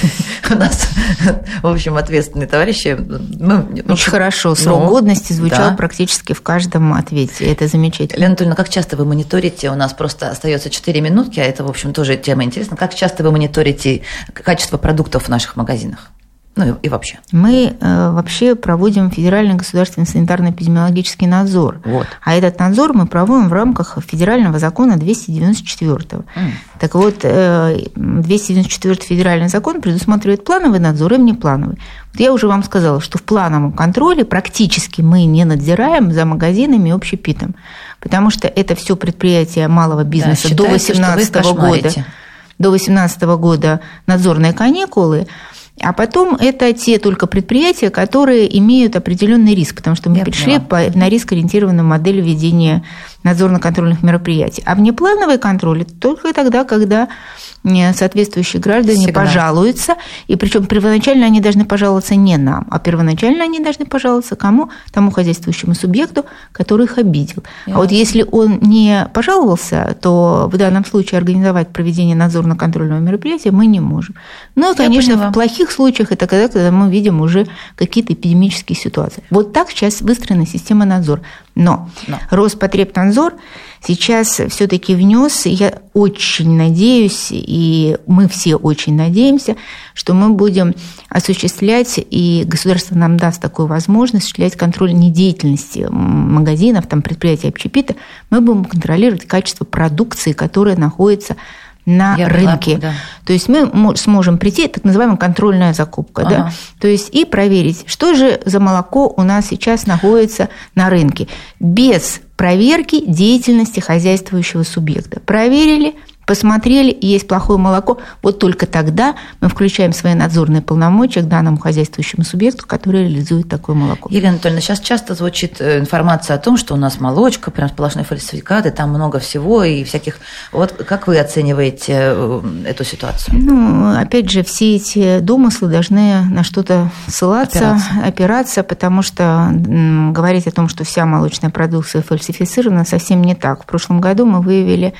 у нас, в общем, ответственные товарищи. Мы, Очень хорошо. Срок ну, годности звучал да. практически в каждом ответе. Это замечательно. Елена Анатольевна, как часто вы мониторите? У нас просто остается четыре минутки, а это, в общем, тоже тема интересна. Как часто вы мониторите качество продуктов в наших магазинах? Ну и, и вообще. Мы э, вообще проводим федеральный государственный санитарно-эпидемиологический надзор. Вот. А этот надзор мы проводим в рамках федерального закона двести девяносто четвёртого. Mm. Так вот, э, двести девяносто четвёртый федеральный закон предусматривает плановый надзор и внеплановый. Вот я уже вам сказала, что в плановом контроле практически мы не надзираем за магазинами и общепитом, потому что это все предприятия малого бизнеса, да, до восемнадцатого года. До восемнадцатого года надзорные каникулы. А потом это те только предприятия, которые имеют определенный риск, потому что мы Я перешли по, на риск-ориентированную модель ведения надзорно-контрольных мероприятий. А внеплановый контроль – это только тогда, когда соответствующие граждане Сигнал. пожалуются, и причем первоначально они должны пожаловаться не нам, а первоначально они должны пожаловаться кому? Тому хозяйствующему субъекту, который их обидел. Я. А вот если он не пожаловался, то в данном случае организовать проведение надзорно-контрольного мероприятия мы не можем. Ну и, конечно, в плохих случаях это когда, когда мы видим уже какие-то эпидемические ситуации. Вот так сейчас выстроена система надзора. Но, Но. Роспотребнадзор сейчас все-таки внес, я очень надеюсь, и мы все очень надеемся, что мы будем осуществлять, и государство нам даст такую возможность, осуществлять контроль недеятельности магазинов, там, предприятий общепита, мы будем контролировать качество продукции, которая находится на Я рынке. Поняла, да. То есть мы сможем прийти, так называемая контрольная закупка, ага. да? То есть и проверить, что же за молоко у нас сейчас находится на рынке, без проверки деятельности хозяйствующего субъекта. Проверили, посмотрели, есть плохое молоко, вот только тогда мы включаем свои надзорные полномочия к данному хозяйствующему субъекту, который реализует такое молоко. Елена Анатольевна, сейчас часто звучит информация о том, что у нас молочка, прям сплошные фальсификаты, там много всего и всяких... Вот как вы оцениваете эту ситуацию? Ну, опять же, все эти домыслы должны на что-то ссылаться, опираться, опираться потому что м, говорить о том, что вся молочная продукция фальсифицирована, совсем не так. В прошлом году мы выявили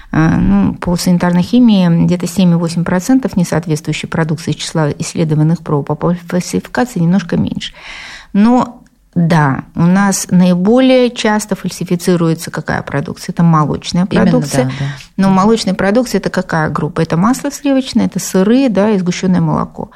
Ну, по санитарной химии где-то семь целых восемь десятых процента несоответствующей продукции из числа исследованных проб, а по фальсификации немножко меньше. Но да, у нас наиболее часто фальсифицируется какая продукция? Это молочная продукция. Именно, да, да. Но молочная продукция – это какая группа? Это масло сливочное, это сыры, да, и сгущенное молоко.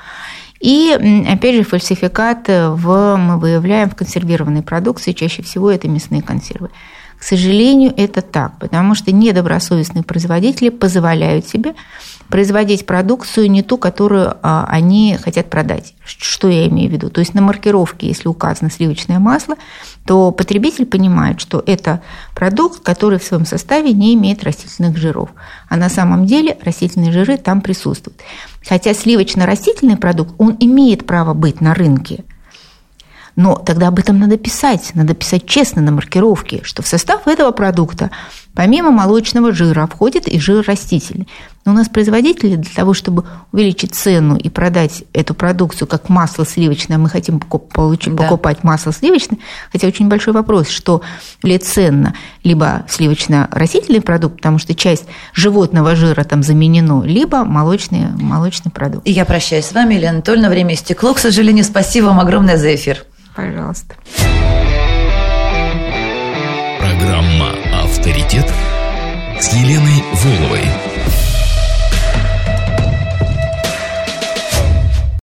И, опять же, фальсификат в, мы выявляем в консервированной продукции, чаще всего это мясные консервы. К сожалению, это так, потому что недобросовестные производители позволяют себе производить продукцию не ту, которую они хотят продать. Что я имею в виду? То есть на маркировке, если указано сливочное масло, то потребитель понимает, что это продукт, который в своем составе не имеет растительных жиров. А на самом деле растительные жиры там присутствуют. Хотя сливочно-растительный продукт, он имеет право быть на рынке. Но тогда об этом надо писать. Надо писать честно на маркировке, что в состав этого продукта Помимо молочного жира входит и жир растительный. Но у нас производители для того, чтобы увеличить цену и продать эту продукцию как масло сливочное, мы хотим получить, да. покупать масло сливочное, хотя очень большой вопрос, что ли ценно либо сливочно-растительный продукт, потому что часть животного жира там заменено, либо молочный, молочный продукт. И я прощаюсь с вами, Елена Анатольевна, время истекло, к сожалению. Спасибо вам огромное за эфир. Пожалуйста. Программа «Авторитет» с Еленой Воловой.